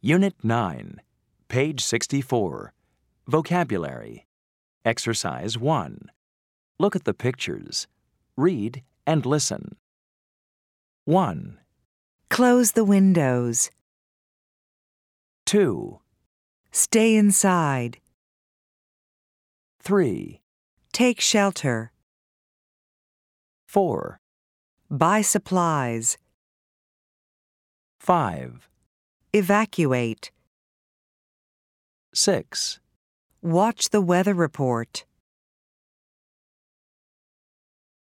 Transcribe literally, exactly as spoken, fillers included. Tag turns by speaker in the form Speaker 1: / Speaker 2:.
Speaker 1: Unit nine, page sixty-four. Vocabulary. Exercise one. Look at the pictures. Read and listen. one,
Speaker 2: Close the windows.
Speaker 1: two,
Speaker 2: Stay inside.
Speaker 1: three,
Speaker 2: Take shelter.
Speaker 1: four,
Speaker 2: Buy supplies.
Speaker 1: five,
Speaker 2: Evacuate.
Speaker 1: six,
Speaker 2: Watch the weather report.